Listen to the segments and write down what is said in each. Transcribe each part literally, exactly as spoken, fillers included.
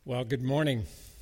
Well, good morning.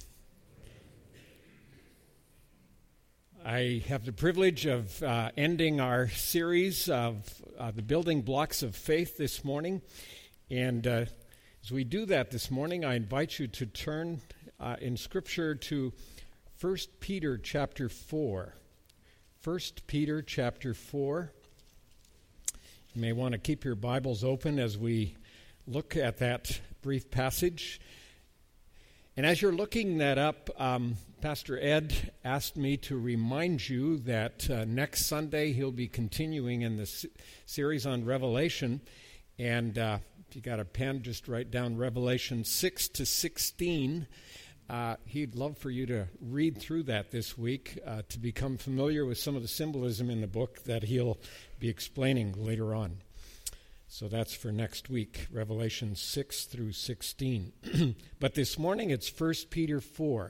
I have the privilege of uh, ending our series of uh, the building blocks of faith this morning. And uh, as we do that this morning, I invite you to turn uh, in Scripture to First Peter chapter four. First Peter chapter four. You may want to keep your Bibles open as we look at that brief passage. And as you're looking that up, um, Pastor Ed asked me to remind you that uh, next Sunday he'll be continuing in the s- series on Revelation. And uh, if you got a pen, just write down Revelation six to sixteen. Uh, he'd love for you to read through that this week uh, to become familiar with some of the symbolism in the book that he'll be explaining later on. So that's for next week, Revelation six through sixteen. But this morning it's First Peter four.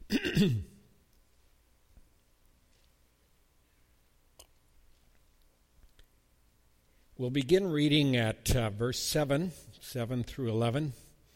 We'll begin reading at uh, verse seven, seven through eleven.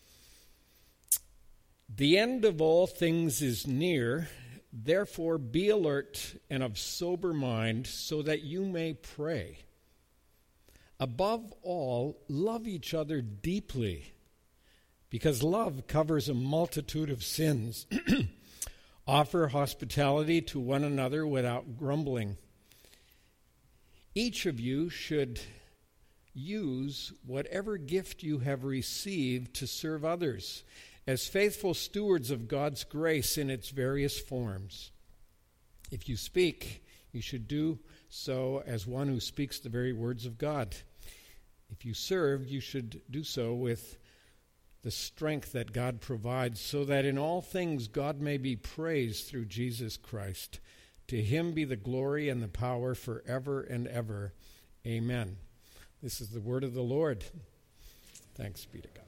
The end of all things is near, therefore be alert and of sober mind, so that you may pray. Above all, love each other deeply, because love covers a multitude of sins. Offer hospitality to one another without grumbling. Each of you should use whatever gift you have received to serve others, as faithful stewards of God's grace in its various forms. If you speak, you should do so as one who speaks the very words of God. If you serve, you should do so with the strength that God provides, so that in all things God may be praised through Jesus Christ. To him be the glory and the power forever and ever. Amen. This is the word of the Lord. Thanks be to God.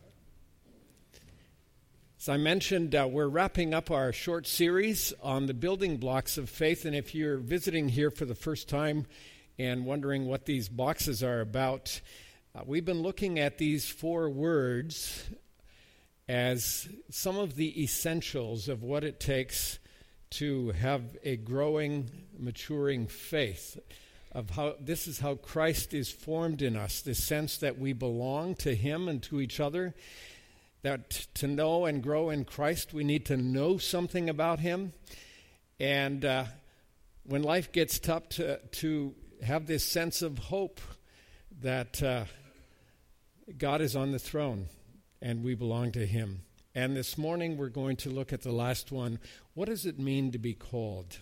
As I mentioned, uh, we're wrapping up our short series on the building blocks of faith. And if you're visiting here for the first time and wondering what these boxes are about, uh, we've been looking at these four words as some of the essentials of what it takes to have a growing, maturing faith. Of how this is how Christ is formed in us, this sense that we belong to him and to each other. That to know and grow in Christ, we need to know something about him. And uh, when life gets tough, to, to have this sense of hope that uh, God is on the throne and we belong to him. And this morning we're going to look at the last one. What does it mean to be called?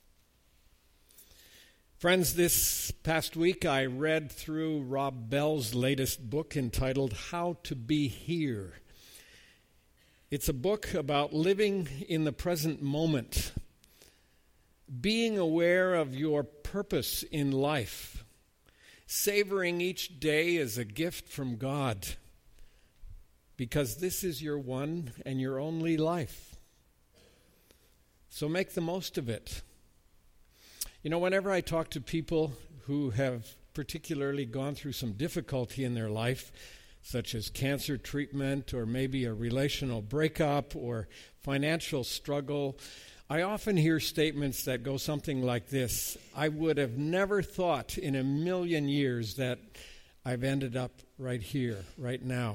Friends, this past week I read through Rob Bell's latest book entitled How to Be Here. It's a book about living in the present moment, being aware of your purpose in life, savoring each day as a gift from God, because this is your one and your only life. So make the most of it. You know, whenever I talk to people who have particularly gone through some difficulty in their life, such as cancer treatment or maybe a relational breakup or financial struggle, I often hear statements that go something like this: I would have never thought in a million years that I've ended up right here, right now.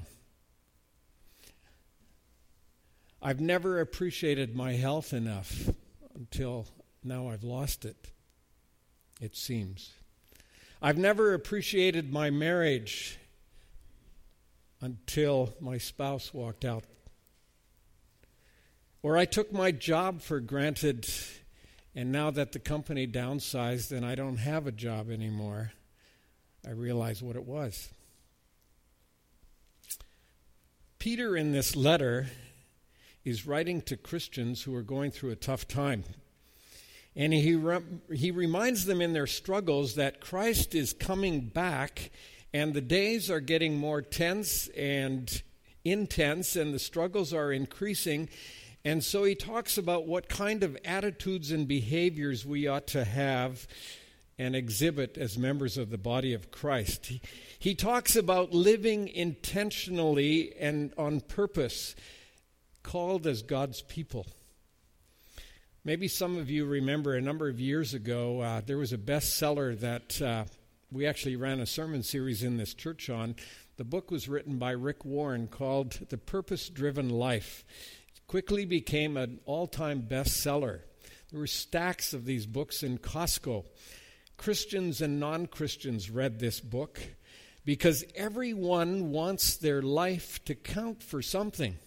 I've never appreciated my health enough until now I've lost it, it seems. I've never appreciated my marriage until my spouse walked out. Or I took my job for granted, and now that the company downsized and I don't have a job anymore, I realize what it was. Peter, in this letter, is writing to Christians who are going through a tough time. And he re- he reminds them in their struggles that Christ is coming back, and the days are getting more tense and intense, and the struggles are increasing. And so he talks about what kind of attitudes and behaviors we ought to have and exhibit as members of the body of Christ. He, he talks about living intentionally and on purpose, called as God's people. Maybe some of you remember a number of years ago, uh, there was a bestseller that uh, we actually ran a sermon series in this church on. The book was written by Rick Warren called The Purpose-Driven Life. It quickly became an all-time bestseller. There were stacks of these books in Costco. Christians and non-Christians read this book because everyone wants their life to count for something.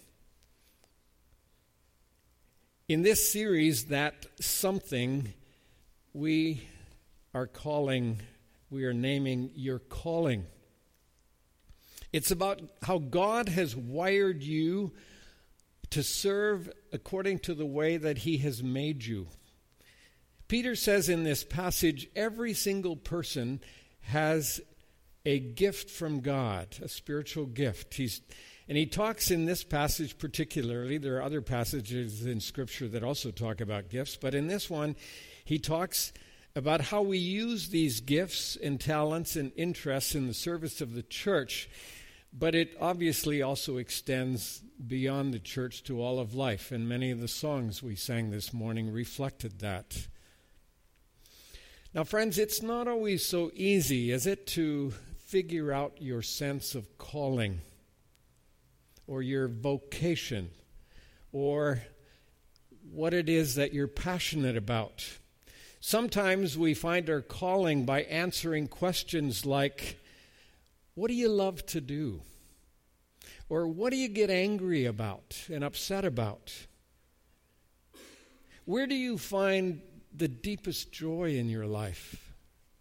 In this series, that something we are calling, we are naming Your Calling. It's about how God has wired you to serve according to the way that He has made you. Peter says in this passage, every single person has a gift from God, a spiritual gift. He's And he talks in this passage particularly, there are other passages in Scripture that also talk about gifts, but in this one, he talks about how we use these gifts and talents and interests in the service of the church, but it obviously also extends beyond the church to all of life, and many of the songs we sang this morning reflected that. Now, friends, it's not always so easy, is it, to figure out your sense of calling, or your vocation, or what it is that you're passionate about. Sometimes we find our calling by answering questions like, what do you love to do? Or what do you get angry about and upset about? Where do you find the deepest joy in your life?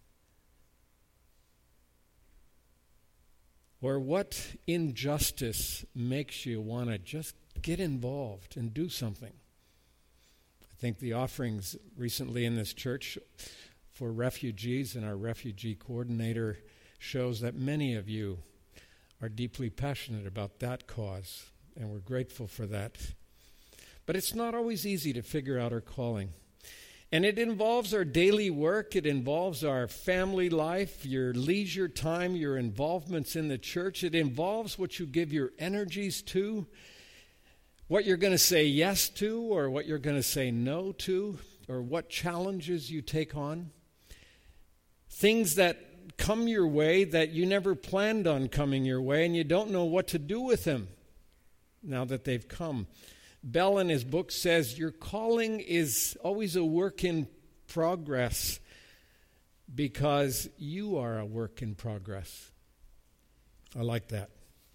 Or what injustice makes you want to just get involved and do something? I think the offerings recently in this church for refugees and our refugee coordinator shows that many of you are deeply passionate about that cause, and we're grateful for that. But it's not always easy to figure out our calling. And it involves our daily work. It involves our family life, your leisure time, your involvements in the church. It involves what you give your energies to, what you're going to say yes to, or what you're going to say no to, or what challenges you take on. Things that come your way that you never planned on coming your way, and you don't know what to do with them now that they've come. Bell in his book says, your calling is always a work in progress because you are a work in progress. I like that.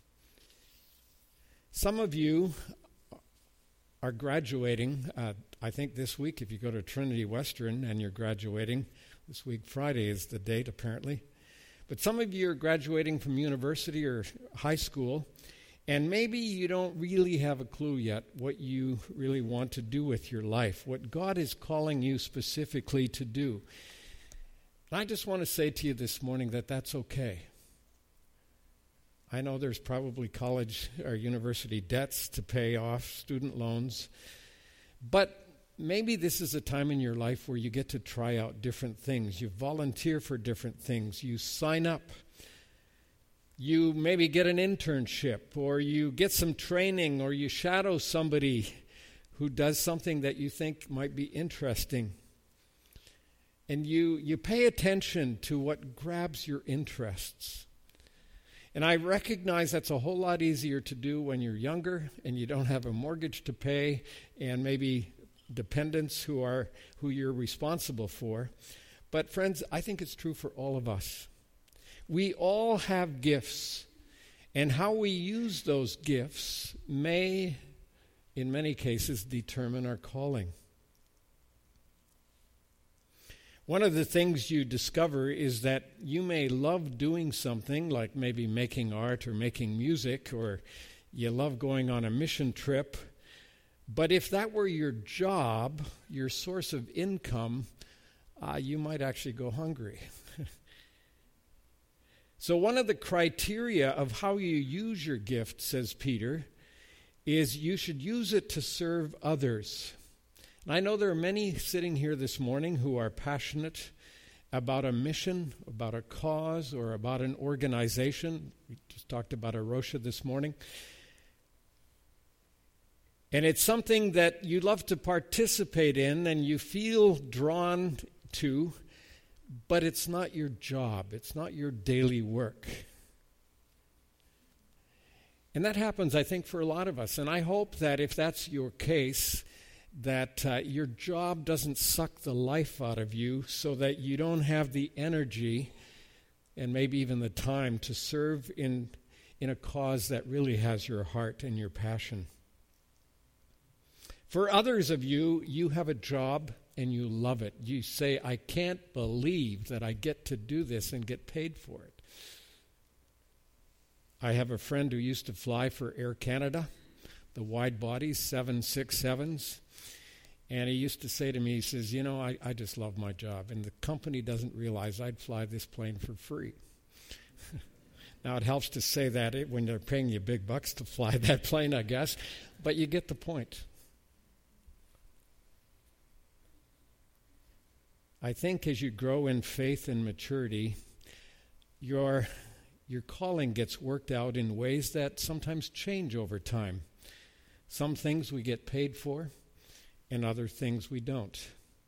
Some of you are graduating, uh, I think this week, if you go to Trinity Western and you're graduating, this week Friday is the date apparently, but some of you are graduating from university or high school, and maybe you don't really have a clue yet what you really want to do with your life, what God is calling you specifically to do. And I just want to say to you this morning that that's okay. I know there's probably college or university debts to pay off, student loans, but maybe this is a time in your life where you get to try out different things. You volunteer for different things. You sign up. You maybe get an internship, or you get some training, or you shadow somebody who does something that you think might be interesting. And you, you pay attention to what grabs your interests. And I recognize that's a whole lot easier to do when you're younger and you don't have a mortgage to pay and maybe dependents who are who you're responsible for. But friends, I think it's true for all of us. We all have gifts, and how we use those gifts may, in many cases, determine our calling. One of the things you discover is that you may love doing something, like maybe making art or making music, or you love going on a mission trip, but if that were your job, your source of income, uh, you might actually go hungry. So one of the criteria of how you use your gift, says Peter, is you should use it to serve others. And I know there are many sitting here this morning who are passionate about a mission, about a cause, or about an organization. We just talked about Arosha this morning. And it's something that you love to participate in and you feel drawn to, but it's not your job. It's not your daily work. And that happens, I think, for a lot of us. And I hope that if that's your case, that uh, your job doesn't suck the life out of you so that you don't have the energy and maybe even the time to serve in, in a cause that really has your heart and your passion. For others of you, you have a job and you love it. You say, I can't believe that I get to do this and get paid for it. I have a friend who used to fly for Air Canada, the wide bodies, seven sixty-sevens. And he used to say to me, he says, you know, I, I just love my job. And the company doesn't realize I'd fly this plane for free. Now, it helps to say that when they're paying you big bucks to fly that plane, I guess. But you get the point. I think as you grow in faith and maturity, your, your calling gets worked out in ways that sometimes change over time. Some things we get paid for, and other things we don't.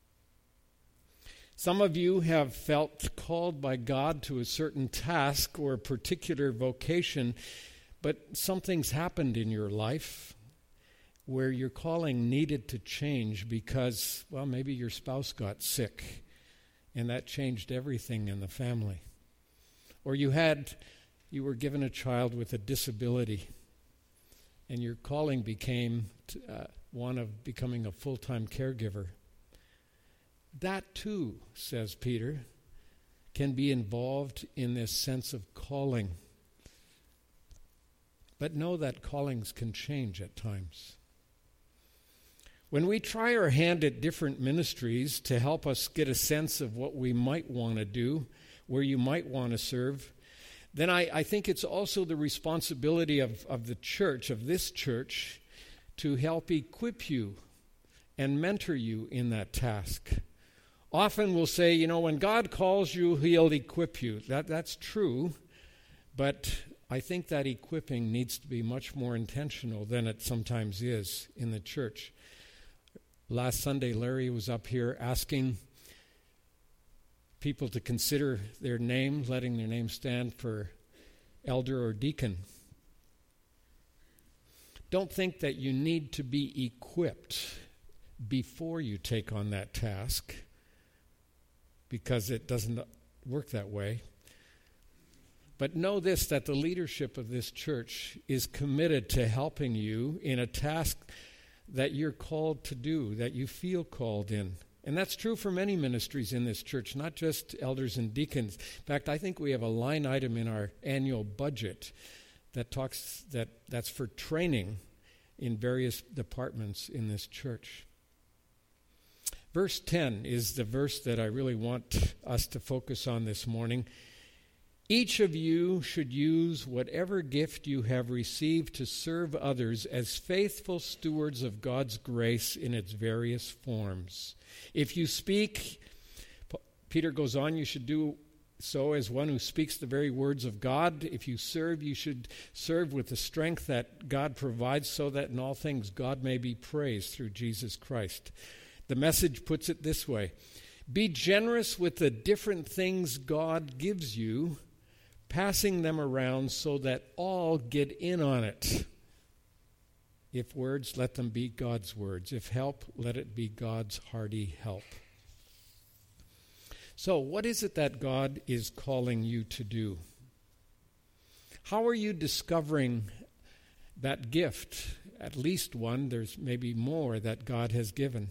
Some of you have felt called by God to a certain task or a particular vocation, but something's happened in your life where your calling needed to change because, well, maybe your spouse got sick, and that changed everything in the family. Or you had, you were given a child with a disability, and your calling became t- uh, one of becoming a full-time caregiver. That too, says Peter, can be involved in this sense of calling. But know that callings can change at times. When we try our hand at different ministries to help us get a sense of what we might want to do, where you might want to serve, then I, I think it's also the responsibility of, of the church, of this church, to help equip you and mentor you in that task. Often we'll say, you know, when God calls you, He'll equip you. That, that's true, but I think that equipping needs to be much more intentional than it sometimes is in the church. Last Sunday, Larry was up here asking people to consider their name, letting their name stand for elder or deacon. Don't think that you need to be equipped before you take on that task, because it doesn't work that way. But know this, that the leadership of this church is committed to helping you in a task that you're called to do, that you feel called in. And that's true for many ministries in this church, not just elders and deacons. In fact, I think we have a line item in our annual budget that talks that that's for training in various departments in this church. Verse ten is the verse that I really want us to focus on this morning. Each of you should use whatever gift you have received to serve others as faithful stewards of God's grace in its various forms. If you speak, Peter goes on, you should do so as one who speaks the very words of God. If you serve, you should serve with the strength that God provides, so that in all things God may be praised through Jesus Christ. The Message puts it this way: be generous with the different things God gives you, passing them around so that all get in on it. If words, let them be God's words. If help, let it be God's hearty help. So, what is it that God is calling you to do? How are you discovering that gift? At least one, there's maybe more that God has given.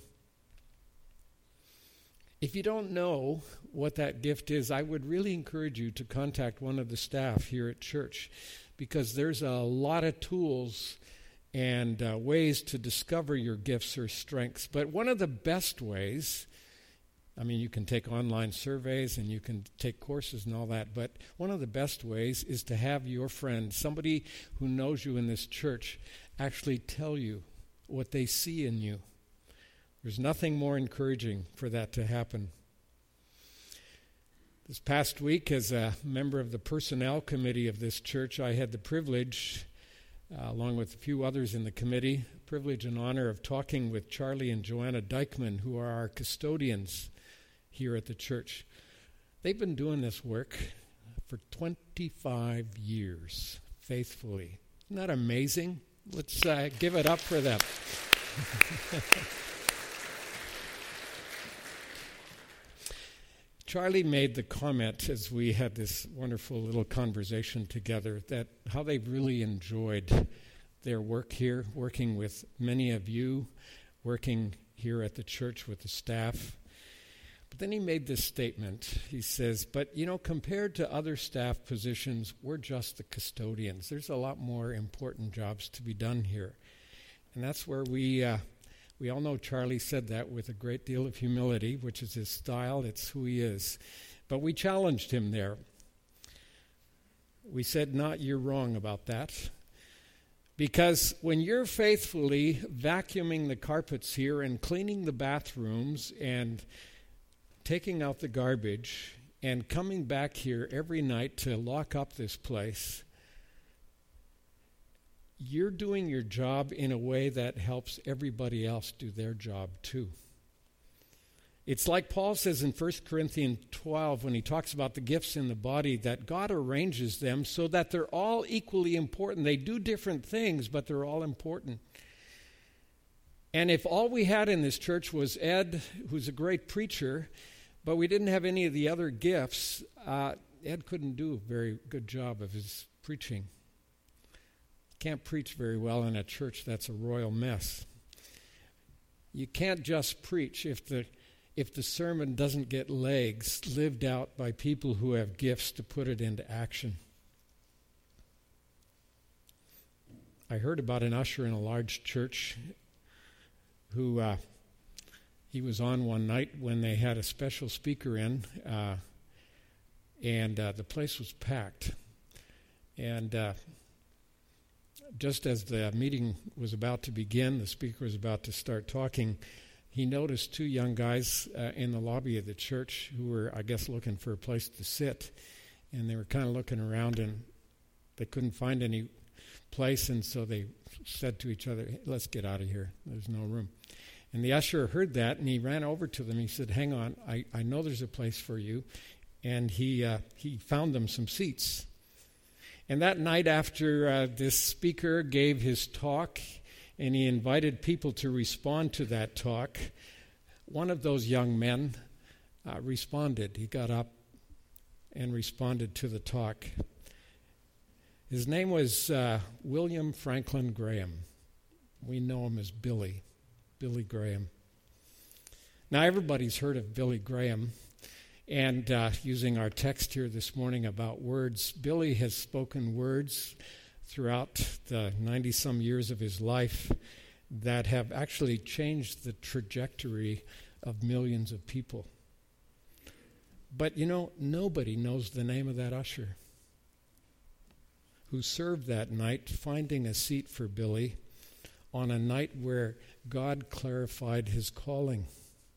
If you don't know what that gift is, I would really encourage you to contact one of the staff here at church, because there's a lot of tools and uh, ways to discover your gifts or strengths. But one of the best ways, I mean, you can take online surveys and you can take courses and all that, but one of the best ways is to have your friend, somebody who knows you in this church, actually tell you what they see in you. There's nothing more encouraging for that to happen. This past week, as a member of the personnel committee of this church, I had the privilege uh, along with a few others in the committee, privilege and honor of talking with Charlie and Joanna Dykman, who are our custodians here at the church. They've been doing this work for twenty-five years, faithfully. Isn't that amazing? Let's uh, give it up for them. Charlie made the comment as we had this wonderful little conversation together that how they really enjoyed their work here, working with many of you, working here at the church with the staff. But then he made this statement. He says, but, you know, compared to other staff positions, we're just the custodians. There's a lot more important jobs to be done here. And that's where we, uh, we all know Charlie said that with a great deal of humility, which is his style. It's who he is. But we challenged him there. We said, not, you're wrong about that. Because when you're faithfully vacuuming the carpets here and cleaning the bathrooms and taking out the garbage and coming back here every night to lock up this place, you're doing your job in a way that helps everybody else do their job too. It's like Paul says in First Corinthians twelve when he talks about the gifts in the body, that God arranges them so that they're all equally important. They do different things, but they're all important. And if all we had in this church was Ed, who's a great preacher, but we didn't have any of the other gifts, uh, Ed couldn't do a very good job of his preaching. Can't preach very well in a church that's a royal mess. You can't just preach if the if the sermon doesn't get legs lived out by people who have gifts to put it into action. I heard about an usher in a large church who uh, he was on one night when they had a special speaker in, uh, and uh, the place was packed. And uh, just as the meeting was about to begin, the speaker was about to start talking, he noticed two young guys uh, in the lobby of the church who were, I guess, looking for a place to sit. And they were kind of looking around, and they couldn't find any place, and so they said to each other, hey, let's get out of here. There's no room. And the usher heard that, and he ran over to them. He said, hang on, I, I know there's a place for you. And he uh, he found them some seats. And that night after uh, this speaker gave his talk, and he invited people to respond to that talk, one of those young men uh, responded. He got up and responded to the talk. His name was uh, William Franklin Graham. We know him as Billy, Billy Graham. Now, everybody's heard of Billy Graham. And uh, using our text here this morning about words, Billy has spoken words throughout the ninety-some years of his life that have actually changed the trajectory of millions of people. But, you know, nobody knows the name of that usher who served that night, finding a seat for Billy on a night where God clarified his calling.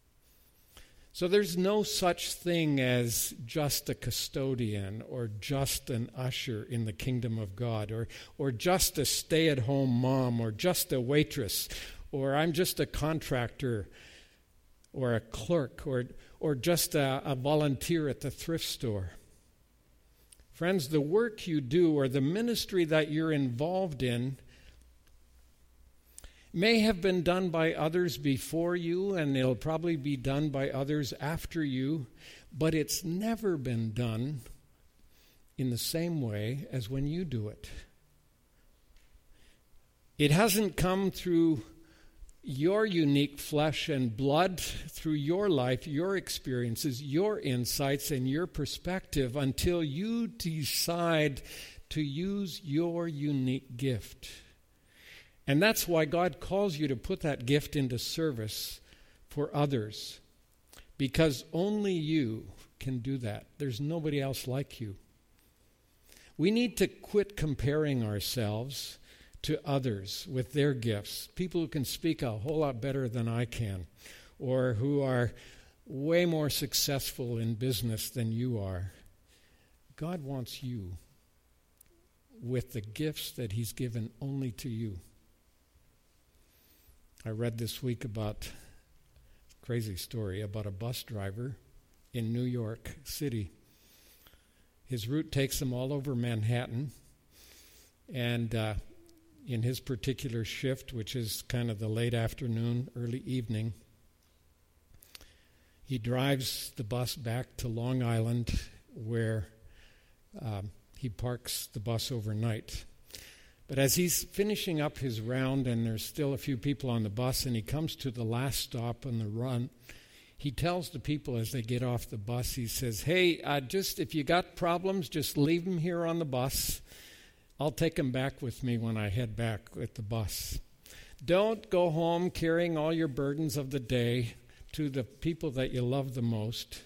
So there's no such thing as just a custodian or just an usher in the kingdom of God, or or just a stay-at-home mom, or just a waitress, or I'm just a contractor or a clerk, or or just a, a volunteer at the thrift store. Friends, the work you do or the ministry that you're involved in may have been done by others before you, and it'll probably be done by others after you, but it's never been done in the same way as when you do it. It hasn't come through your unique flesh and blood, through your life, your experiences, your insights, and your perspective until you decide to use your unique gift. And that's why God calls you to put that gift into service for others, because only you can do that. There's nobody else like you. We need to quit comparing ourselves to others with their gifts, people who can speak a whole lot better than I can, or who are way more successful in business than you are. God wants you. with the gifts that he's given only to you. I read this week about a crazy story about a bus driver in New York City. His route takes him all over Manhattan, and uh, in his particular shift, which is kind of the late afternoon, early evening, he drives the bus back to Long Island, where um, he parks the bus overnight. But as he's finishing up his round and there's still a few people on the bus and he comes to the last stop on the run, he tells the people as they get off the bus, he says, hey, uh, just if you got problems, just leave them here on the bus. I'll take them back with me when I head back with the bus. Don't go home carrying all your burdens of the day to the people that you love the most.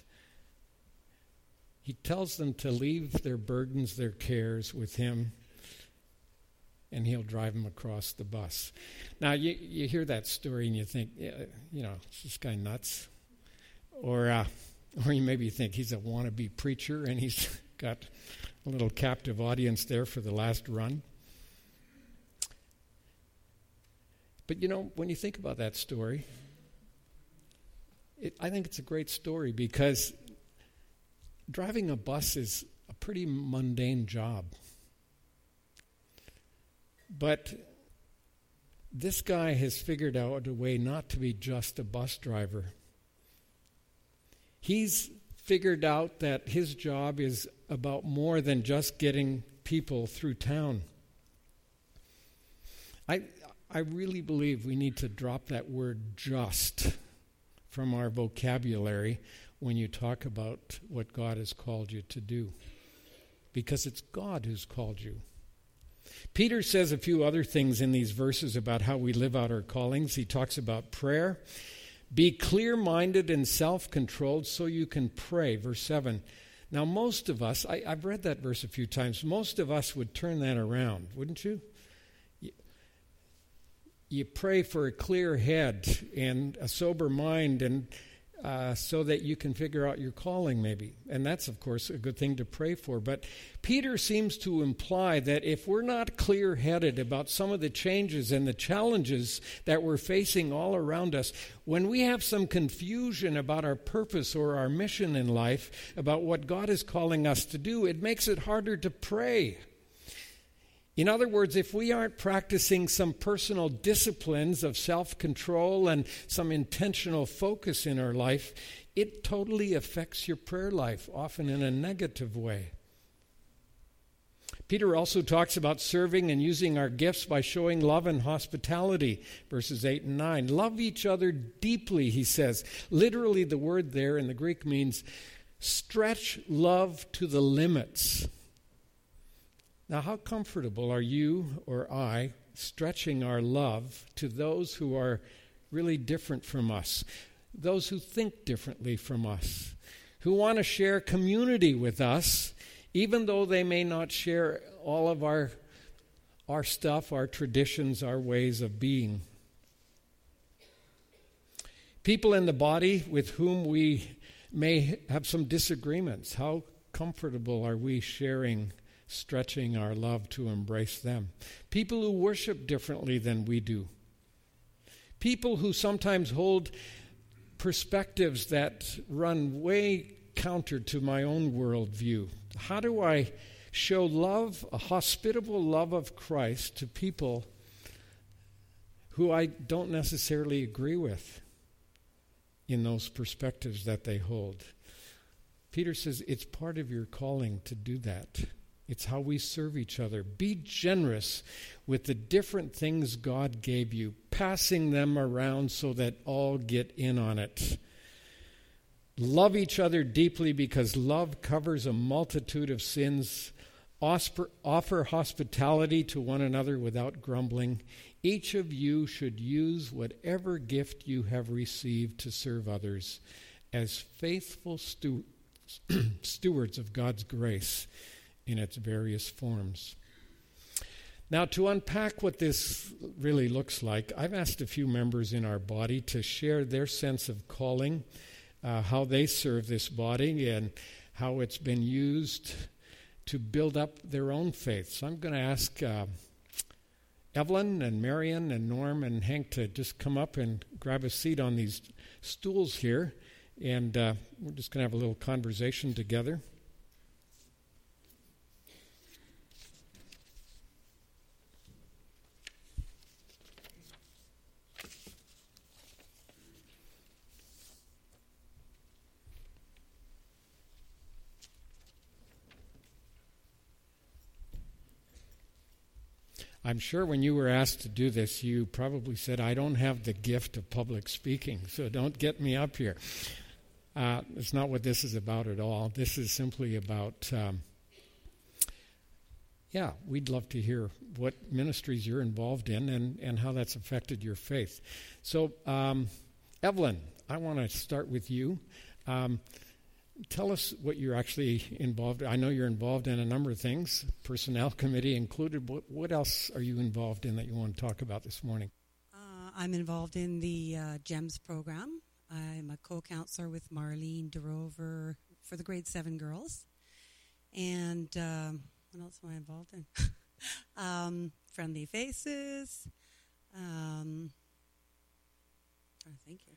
He tells them to leave their burdens, their cares with him, and he'll drive them across the bus. Now, you, you hear that story and you think, yeah, you know, is this guy nuts? Or, uh, or you maybe think he's a wannabe preacher and he's got a little captive audience there for the last run. But, you know, when you think about that story, it, I think it's a great story because driving a bus is a pretty mundane job. But this guy has figured out a way not to be just a bus driver. He's figured out that his job is about more than just getting people through town. I I really believe we need to drop that word just from our vocabulary when you talk about what God has called you to do. Because it's God who's called you. Peter says a few other things in these verses about how we live out our callings. He talks about prayer. Be clear-minded and self-controlled so you can pray. Verse seven. Now, most of us, I, I've read that verse a few times, most of us would turn that around, wouldn't you? you? You pray for a clear head and a sober mind and Uh, so that you can figure out your calling maybe. And that's, of course, a good thing to pray for. But Peter seems to imply that if we're not clear-headed about some of the changes and the challenges that we're facing all around us, when we have some confusion about our purpose or our mission in life, about what God is calling us to do, it makes it harder to pray. In other words, if we aren't practicing some personal disciplines of self-control and some intentional focus in our life, it totally affects your prayer life, often in a negative way. Peter also talks about serving and using our gifts by showing love and hospitality, verses eight and nine. Love each other deeply, he says. Literally, the word there in the Greek means stretch love to the limits. Now, how comfortable are you or I stretching our love to those who are really different from us, those who think differently from us, who want to share community with us, even though they may not share all of our, our stuff, our traditions, our ways of being? People in the body with whom we may have some disagreements, how comfortable are we sharing, stretching our love to embrace them? People who worship differently than we do. People who sometimes hold perspectives that run way counter to my own worldview. How do I show love, a hospitable love of Christ, to people who I don't necessarily agree with in those perspectives that they hold? Peter says it's part of your calling to do that. It's how we serve each other. Be generous with the different things God gave you, passing them around so that all get in on it. Love each other deeply because love covers a multitude of sins. Offer, offer hospitality to one another without grumbling. Each of you should use whatever gift you have received to serve others as faithful stu- stewards of God's grace in its various forms. Now, to unpack what this really looks like, I've asked a few members in our body to share their sense of calling, uh, how they serve this body, and how it's been used to build up their own faith. So I'm going to ask uh, Evelyn and Marion and Norm and Hank to just come up and grab a seat on these stools here, and uh, we're just going to have a little conversation together. I'm sure when you were asked to do this, you probably said, I don't have the gift of public speaking, so don't get me up here. Uh, it's not what this is about at all. This is simply about, um, yeah, we'd love to hear what ministries you're involved in and, and how that's affected your faith. So, um, Evelyn, I want to start with you. Um, Tell us what you're actually involved in. I know you're involved in a number of things, personnel committee included. What, what else are you involved in that you want to talk about this morning? Uh, I'm involved in the uh, GEMS program. I'm a co-counselor with Marlene DeRover for the grade seven girls. And um, what else am I involved in? um, Friendly Faces. Um, trying to think here.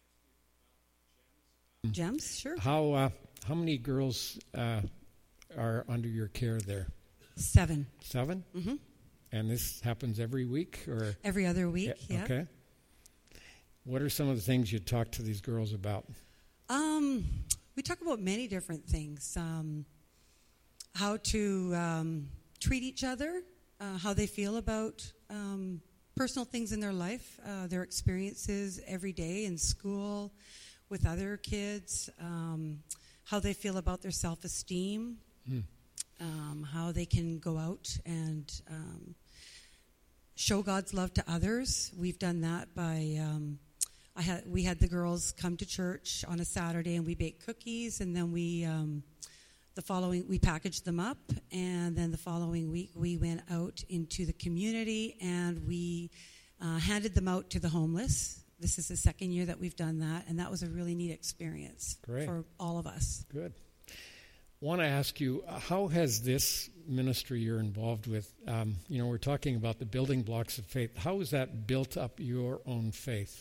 GEMS, sure. How uh, how many girls uh, are under your care there? Seven. Seven? Mm-hmm. And this happens every week, or every other week? Yeah. yeah. Okay. What are some of the things you talk to these girls about? Um, we talk about many different things. Um, how to um, treat each other, uh, how they feel about um, personal things in their life, uh, their experiences every day in school, with other kids, um, how they feel about their self-esteem, mm. um, how they can go out and um, show God's love to others. We've done that by, um, I had we had the girls come to church on a Saturday and we baked cookies, and then we, um, the following, we packaged them up, and then the following week we went out into the community and we uh, handed them out to the homeless. This is the second year that we've done that, and that was a really neat experience Great. For all of us. Good. Want to ask you, uh, how has this ministry you're involved with, um, you know, we're talking about the building blocks of faith. How has that built up your own faith?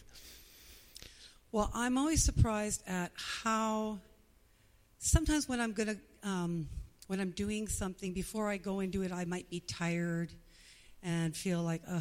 Well, I'm always surprised at how sometimes when I'm going to, um, when I'm doing something, before I go and do it, I might be tired and feel like, ugh,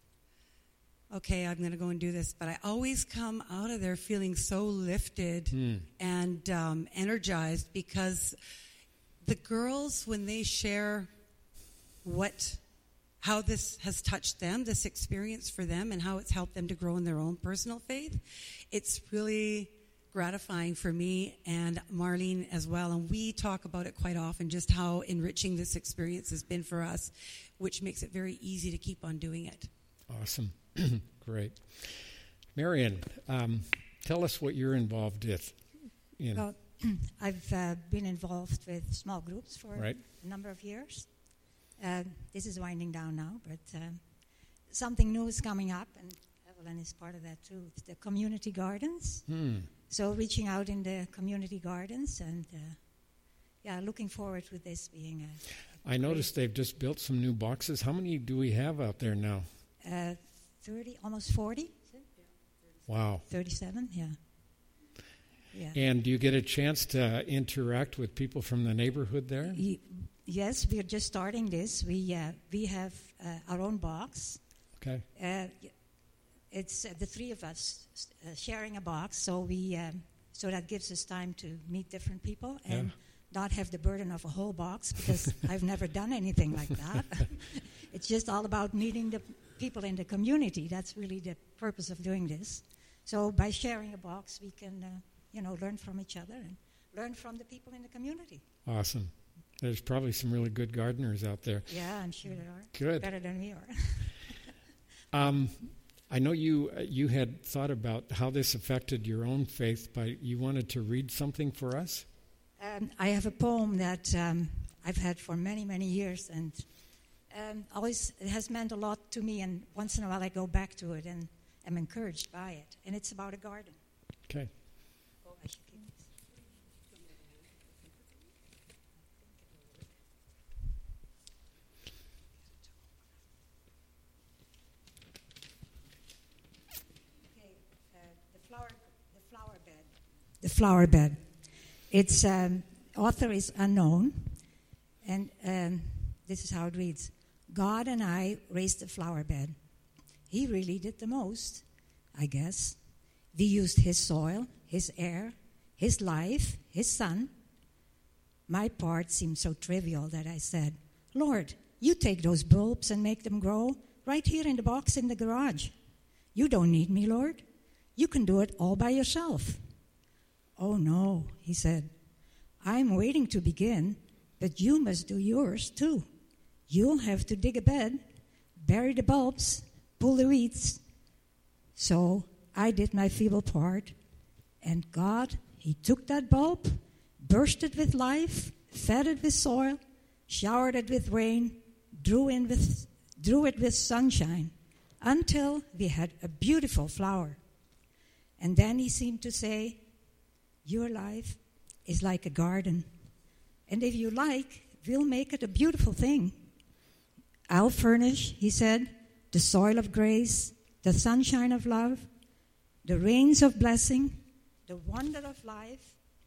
okay, I'm going to go and do this. But I always come out of there feeling so lifted mm. and um, energized, because the girls, when they share what, how this has touched them, this experience for them, and how it's helped them to grow in their own personal faith, it's really gratifying for me and Marlene as well. And we talk about it quite often, just how enriching this experience has been for us, which makes it very easy to keep on doing it. Awesome. Great. Marion, um, tell us what you're involved with. In. Well, I've uh, been involved with small groups for right. a number of years. Uh, this is winding down now, but uh, something new is coming up, and Evelyn is part of that too. It's the community gardens. Hmm. So reaching out in the community gardens, and uh, yeah, looking forward to this being a... I noticed they've just built some new boxes. How many do we have out there now? Uh, thirty, almost forty. Wow. thirty-seven, yeah. Yeah. And do you get a chance to interact with people from the neighborhood there? Y- yes, we're just starting this. We uh, we have uh, our own box. Okay. Uh, it's uh, the three of us uh, sharing a box, so we um, so that gives us time to meet different people and yeah. not have the burden of a whole box, because I've never done anything like that. It's just all about meeting the people in the community. That's really the purpose of doing this. So by sharing a box, we can, uh, you know, learn from each other and learn from the people in the community. Awesome. There's probably some really good gardeners out there. Yeah, I'm sure there are. Good. Better than we are. um, I know you uh, you had thought about how this affected your own faith, but you wanted to read something for us? Um, I have a poem that um, I've had for many, many years, and um, always it has meant a lot to me, and once in a while I go back to it and am encouraged by it. And it's about a garden. Okay. Oh, I should keep this. flower bed. Its um, author is unknown, and um, this is how it reads. God and I raised the flower bed. He really did the most, I guess. We used his soil, his air, his life, his sun. My part seemed so trivial that I said, Lord, you take those bulbs and make them grow right here in the box in the garage. You don't need me, Lord. You can do it all by yourself. Oh, no, he said. I'm waiting to begin, but you must do yours, too. You'll have to dig a bed, bury the bulbs, pull the weeds. So I did my feeble part, and God, he took that bulb, burst it with life, fed it with soil, showered it with rain, drew, in with, drew it with sunshine, until we had a beautiful flower. And then he seemed to say, your life is like a garden. And if you like, we'll make it a beautiful thing. I'll furnish, he said, the soil of grace, the sunshine of love, the rains of blessing, the wonder of life.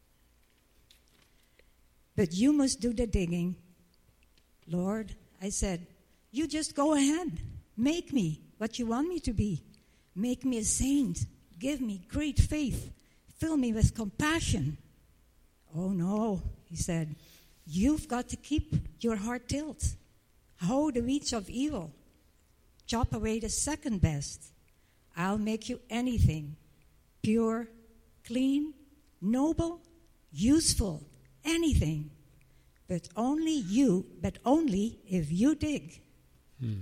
But you must do the digging. Lord, I said, you just go ahead. Make me what you want me to be. Make me a saint. Give me great faith. Fill me with compassion. Oh, no, he said. You've got to keep your heart tilt. Hoe the weeds of evil. Chop away the second best. I'll make you anything. Pure, clean, noble, useful, anything. But only you, but only if you dig. Hmm.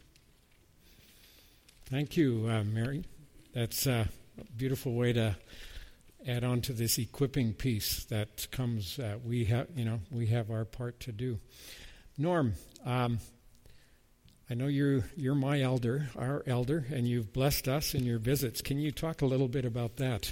Thank you, uh, Mary. That's uh, a beautiful way to add on to this equipping piece that comes. Uh, we have, you know, we have our part to do. Norm, um, I know you're you're my elder, our elder, and you've blessed us in your visits. Can you talk a little bit about that?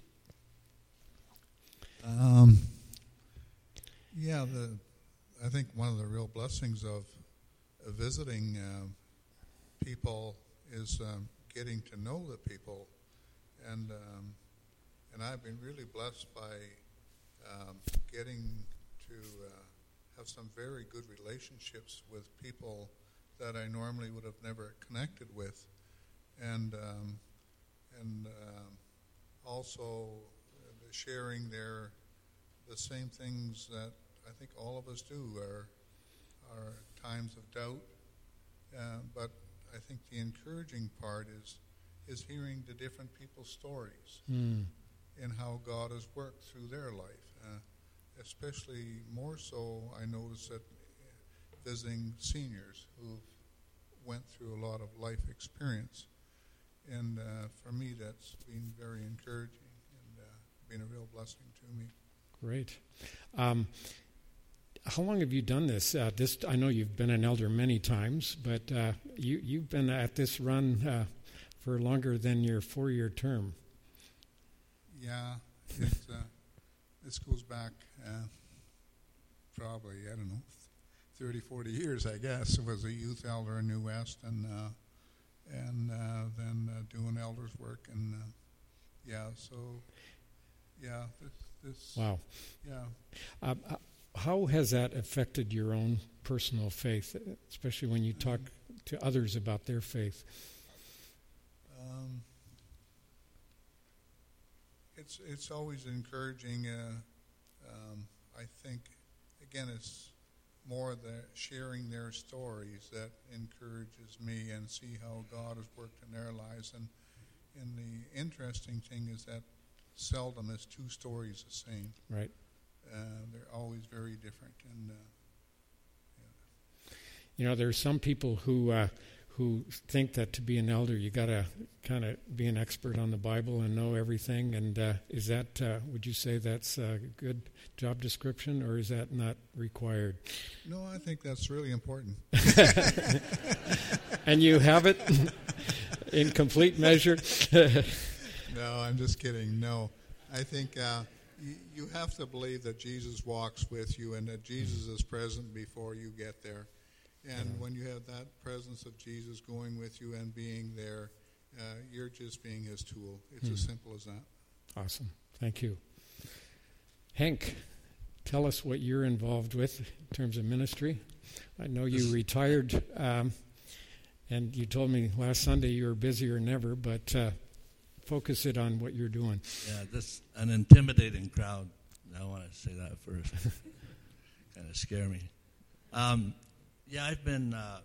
Um, yeah, the I think one of the real blessings of, of visiting uh, people is um, getting to know the people, and um, and I've been really blessed by um, getting to uh, have some very good relationships with people that I normally would have never connected with, and um, and um, also uh, sharing their the same things that I think all of us do are are times of doubt, uh, but I think the encouraging part is is hearing the different people's stories Mm. and how God has worked through their life. Uh, especially more so, I notice that visiting seniors who went through a lot of life experience, and uh, for me that's been very encouraging and uh, been a real blessing to me. Great. Um, how long have you done this? Uh, this I know you've been an elder many times, but uh, you, you've been at this run uh, for longer than your four-year term. Yeah, it, uh, this goes back uh, probably, I don't know, thirty, forty years, I guess. I was a youth elder in New West, and uh, and uh, then uh, doing elders work, and uh, yeah, so yeah, this, this Wow. yeah. Uh, how has that affected your own personal faith, especially when you talk to others about their faith? Um, it's it's always encouraging. Uh, um, I think, again, it's more the sharing their stories that encourages me, and see how God has worked in their lives. And and the interesting thing is that seldom is two stories the same. Right. Uh, they're always very different. And uh, yeah. You know, there's some people who uh, who think that to be an elder, you got to kind of be an expert on the Bible and know everything. And uh, is that, uh, would you say that's a good job description, or is that not required? No, I think that's really important. And you have it in complete measure? No, I'm just kidding. No, I think uh, y- you have to believe that Jesus walks with you and that Jesus is present before you get there. And Yeah. when you have that presence of Jesus going with you and being there, uh, you're just being his tool. It's Hmm. as simple as that. Awesome. Thank you. Hank, tell us what you're involved with in terms of ministry. I know you retired, um, and you told me last Sunday you were busier than ever, but uh, focus it on what you're doing. Yeah, this an intimidating crowd. I want to say that first. Kind of scare me. Um, yeah, I've been. Uh,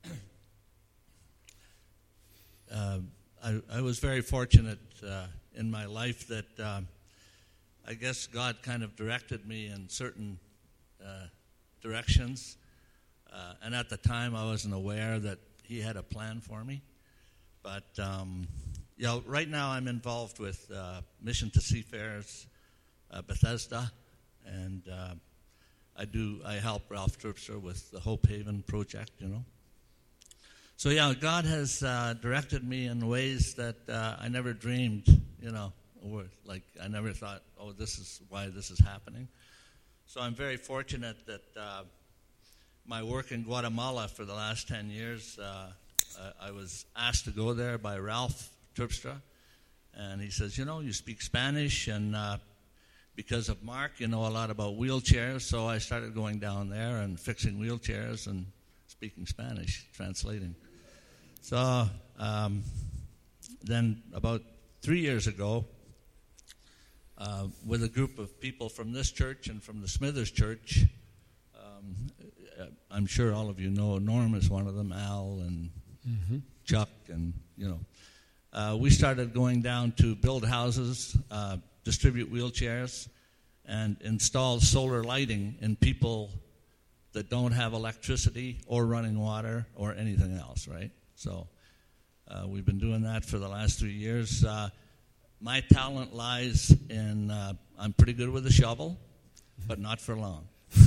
uh, I, I was very fortunate uh, in my life that uh, I guess God kind of directed me in certain uh, directions, uh, and at the time I wasn't aware that He had a plan for me. But um, you know, right now I'm involved with uh, Mission to Seafarers, uh, Bethesda, and uh, I do. I help Ralph Terpstra with the Hope Haven project. You know. So yeah, God has uh, directed me in ways that uh, I never dreamed. You know, or like I never thought, oh, this is why this is happening. So I'm very fortunate that uh, my work in Guatemala for the last ten years. Uh, I, I was asked to go there by Ralph Terpstra, and he says, you know, you speak Spanish, and uh, because of Mark, you know a lot about wheelchairs, so I started going down there and fixing wheelchairs and speaking Spanish, translating. So um, then about three years ago, uh, with a group of people from this church and from the Smithers Church, um, I'm sure all of you know Norm is one of them, Al and mm-hmm. Chuck, and, you know, uh, we started going down to build houses, uh, distribute wheelchairs, and install solar lighting in people that don't have electricity or running water or anything else, right? So uh, we've been doing that for the last three years. Uh, my talent lies in uh, I'm pretty good with a shovel, but not for long.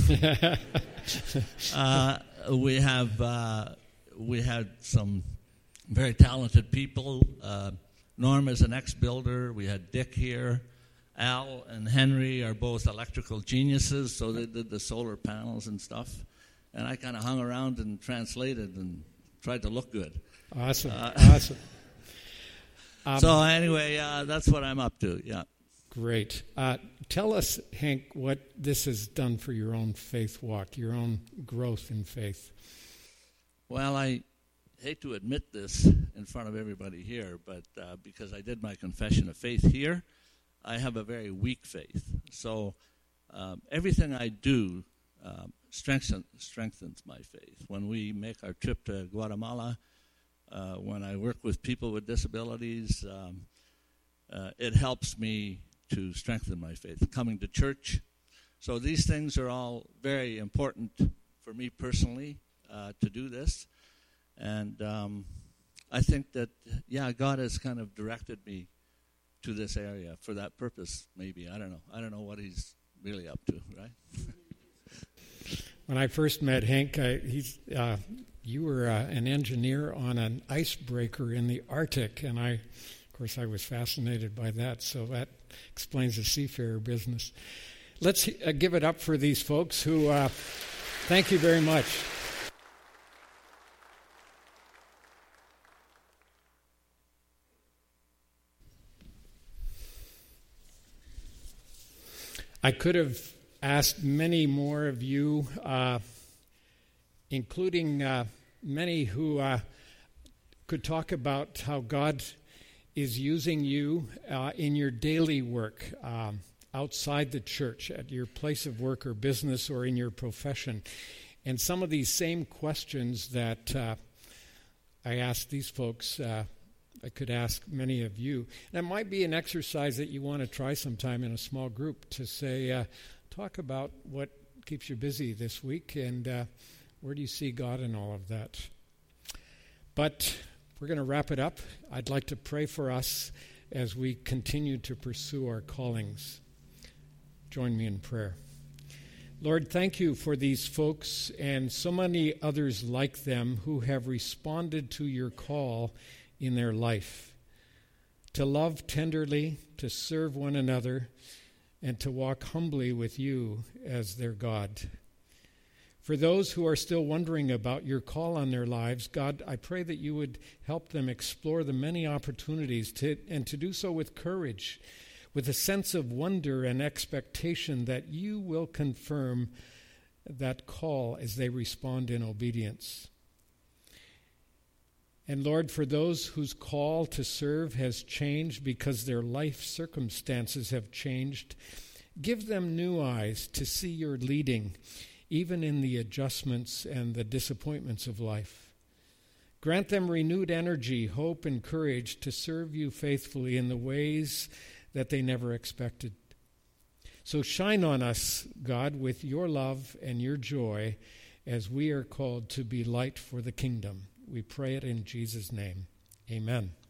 uh, we have uh, we had some very talented people. Uh, Norm is an ex-builder. We had Dick here. Al and Henry are both electrical geniuses, so they did the solar panels and stuff. And I kind of hung around and translated and tried to look good. Awesome, uh, awesome. Um, so anyway, uh, that's what I'm up to, yeah. Great. Uh, tell us, Hank, what this has done for your own faith walk, your own growth in faith. Well, I hate to admit this in front of everybody here, but uh, because I did my confession of faith here, I have a very weak faith. So um, everything I do um, strengthen, strengthens my faith. When we make our trip to Guatemala, uh, when I work with people with disabilities, um, uh, it helps me to strengthen my faith. Coming to church. So these things are all very important for me personally uh, to do this. And um, I think that, yeah, God has kind of directed me to this area for that purpose, maybe. I don't know. I don't know what he's really up to, right? When I first met Hank, I, he's, uh, you were uh, an engineer on an icebreaker in the Arctic, and I, of course, I was fascinated by that, so that explains the seafarer business. Let's uh, give it up for these folks who, uh, thank you very much. I could have asked many more of you, uh, including uh, many who uh, could talk about how God is using you uh, in your daily work um, outside the church, at your place of work or business or in your profession. And some of these same questions that uh, I asked these folks, uh, I could ask many of you. And it might be an exercise that you want to try sometime in a small group to say, uh, talk about what keeps you busy this week and uh, where do you see God in all of that. But we're going to wrap it up. I'd like to pray for us as we continue to pursue our callings. Join me in prayer. Lord, thank you for these folks and so many others like them who have responded to your call in their life, to love tenderly, to serve one another, and to walk humbly with you as their God. For those who are still wondering about your call on their lives, God, I pray that you would help them explore the many opportunities to, and to do so with courage, with a sense of wonder and expectation that you will confirm that call as they respond in obedience. And Lord, for those whose call to serve has changed because their life circumstances have changed, give them new eyes to see your leading, even in the adjustments and the disappointments of life. Grant them renewed energy, hope, and courage to serve you faithfully in the ways that they never expected. So shine on us, God, with your love and your joy as we are called to be light for the kingdom. We pray it in Jesus' name. Amen.